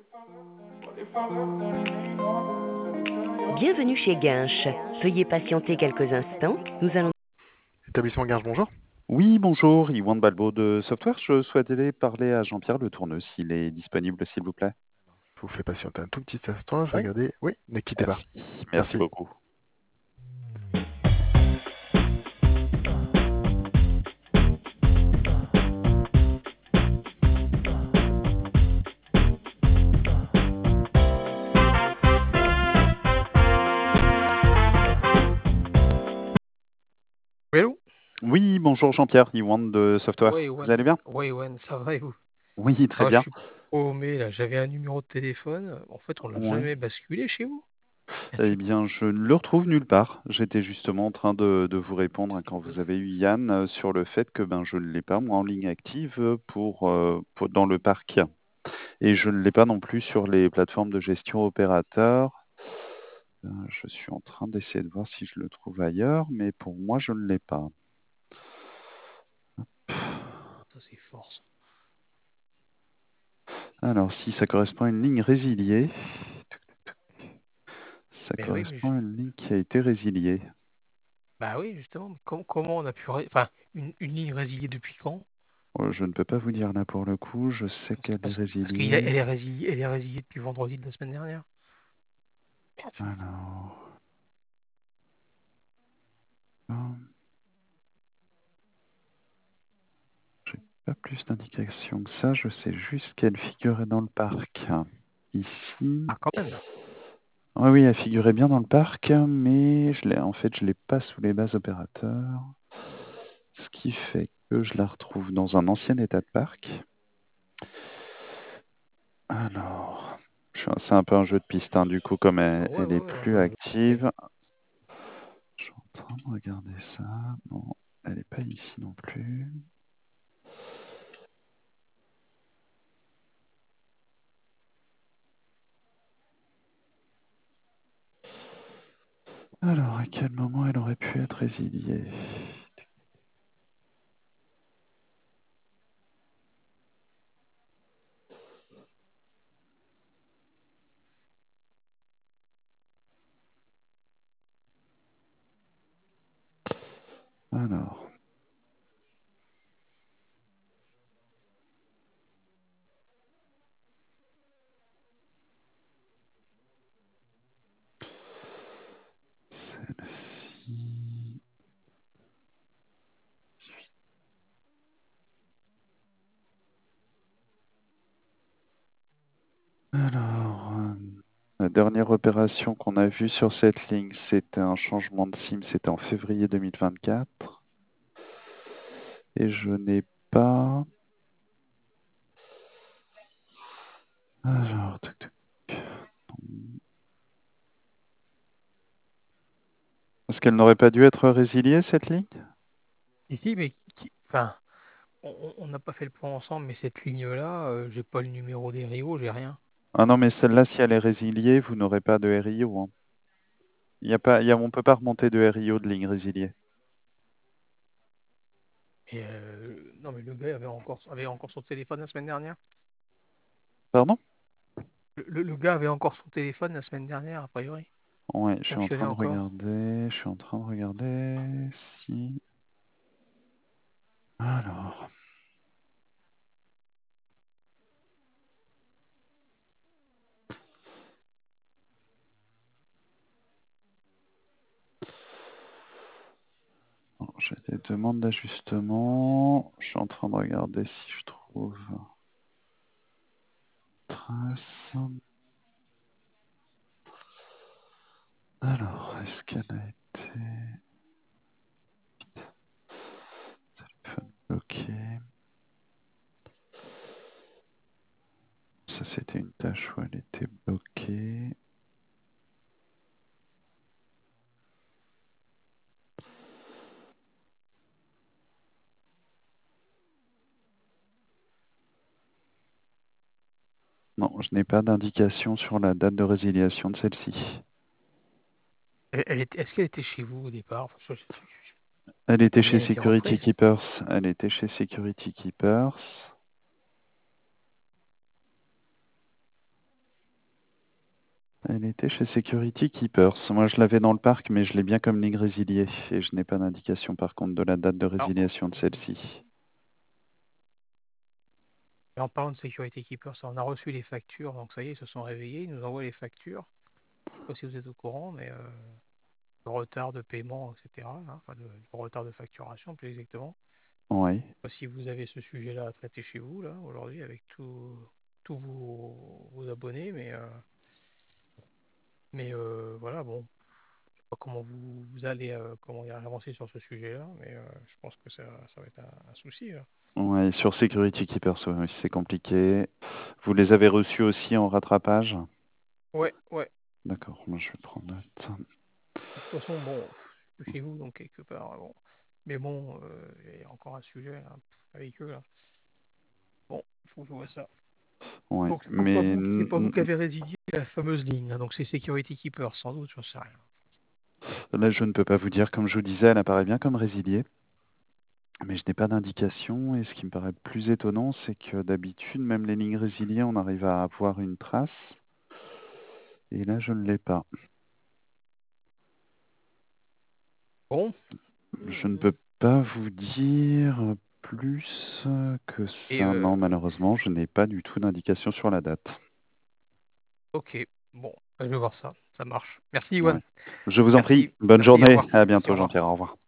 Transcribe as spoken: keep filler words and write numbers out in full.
Bienvenue chez Guinche. Veuillez patienter quelques instants. Nous allons... Établissement Guinche, bonjour. Oui, bonjour, Yvan Balbo de Software. Je souhaitais parler à Jean-Pierre Le Tourneux, s'il est disponible, s'il vous plaît. Je vous fais patienter un tout petit instant, je vais Oui. regarder. Oui, ne quittez pas. Merci, merci Merci. beaucoup. Oui, allô? Oui, bonjour Jean-Pierre, Yvan de Software. Ouais, Vous Ewan. allez bien? Ouais, Ewan, ça va et vous? Oui, très Ah, je bien. suis paumé là, j'avais un numéro de téléphone. En fait, on l'a Ouais. jamais basculé chez vous. Eh bien, je ne le retrouve nulle part. J'étais justement en train de, de vous répondre hein, quand vous avez eu Yann euh, sur le fait que ben, je ne l'ai pas, moi, en ligne active pour, euh, pour- dans le parc. Et je ne l'ai pas non plus sur les plateformes de gestion opérateurs. Euh, je suis en train d'essayer de voir si je le trouve ailleurs, mais pour moi, je ne l'ai pas. Ça, c'est force. Alors, si ça correspond à une ligne résiliée, ça Mais oui, mais je- correspond à une ligne qui a été résiliée. bah oui, justement. Mais com- comment on a pu, ré- enfin, une, une ligne résiliée depuis quand? Euh, Je ne peux pas vous dire là pour le coup, je sais Parce, qu'elle est parce, parce qu'elle résiliée. est résiliée, elle est résiliée depuis vendredi de la semaine dernière. Merde. Alors, hum, j'ai pas plus d'indications que ça, je sais juste qu'elle figurait dans le parc. Ici. Ah, quand même. Oui, oui, elle figurait bien dans le parc, mais je l'ai, en fait, je l'ai pas sous les bases opérateurs. Ce qui fait que je la retrouve dans un ancien état de parc. Alors, je suis- c'est un peu un jeu de piste, hein, du coup, comme Ah elle, ouais, elle est ouais, ouais, plus je, je- ouais. active. Je suis en train de regarder ça. Non, elle n'est pas ici non plus. Alors, à quel moment elle aurait pu être résiliée? Alors, celle-ci. Alors, euh, la dernière opération qu'on a vue sur cette ligne, c'était un changement de SIM, c'était en février deux mille vingt-quatre. Et je n'ai pas. Alors, tuc, tuc. Est-ce qu'elle n'aurait pas dû être résiliée, cette ligne? Ici, mais qui, enfin, on on- on n'a pas fait le point ensemble, mais cette ligne-là, euh, j'ai pas le numéro des Rio, j'ai rien. Ah non, mais celle-là, si elle est résiliée, vous n'aurez pas de R I O, hein. Il y a pas, il y a, on ne peut pas remonter de R I O de ligne résiliée. Et euh, non, mais le gars avait encore, avait encore son téléphone la semaine dernière. Pardon? Le, le- le gars avait encore son téléphone la semaine dernière, a priori. Ouais, Il je suis en fonctionnait train de encore. regarder. Je suis en train de regarder si. Alors. Bon, j'ai des demandes d'ajustement. Je suis en train de regarder si je trouve trace. Alors, est-ce qu'elle a été téléphone bloqué? Ça, c'était une tâche où elle était bloquée. Non, je n'ai pas d'indication sur la date de résiliation de celle-ci. Elle, elle était- est-ce qu'elle était chez vous au départ? Enfin, je- je- je- Elle était chez Combien elle était Security rentrée? Keepers. Elle était chez Security Keepers. Elle était chez Security Keepers. Moi, je l'avais dans le parc, mais je l'ai bien comme ligne résiliée. Et je n'ai pas d'indication, par contre, de la date de Alors, résiliation de celle-ci. et en parlant de Security Keeper, ça, on a reçu les factures, donc ça y est, ils se sont réveillés, ils nous envoient les factures. Je ne sais pas si vous êtes au courant, mais euh, le retard de paiement, et cetera, hein, enfin, le, le retard de facturation, plus exactement. Oui. Je sais pas si vous avez ce sujet-là à traiter chez vous, là, aujourd'hui, avec tous tous vos, vos abonnés, mais, euh, mais euh, voilà, bon, je sais pas comment vous, vous allez euh, comment dire, avancer sur ce sujet-là, mais euh, je pense que ça, ça va être un, un souci, là. Ouais, sur Security Keepers, ouais, oui, c'est compliqué. Vous les avez reçus aussi en rattrapage? Ouais, ouais. D'accord, moi je vais prendre note. De toute façon, bon, je suis chez vous, donc quelque part, bon. Mais bon, euh, il y a encore un sujet là, avec eux, là. Bon, il faut que je vois ça. Ouais, Donc, c'est pas mais vous, c'est n- pas vous qui n- avez résilié la fameuse ligne, hein, donc c'est Security Keeper, sans doute, j'en sais rien. là, je ne peux pas vous dire. Comme je vous disais, elle apparaît bien comme résiliée, mais je n'ai pas d'indication. Et ce qui me paraît le plus étonnant, c'est que d'habitude, même les lignes résiliées, on arrive à avoir une trace. Et là, je ne l'ai pas. Bon. Je ne peux pas vous dire plus que Et ça. euh, Non, malheureusement, je n'ai pas du tout d'indication sur la date. ok, bon, je vais voir ça, ça marche. Merci, Ouais. Iwan. Je vous en prie. Merci, Bonne merci, au journée. revoir. À Merci, au bientôt, revoir. Jean-Pierre. Au revoir.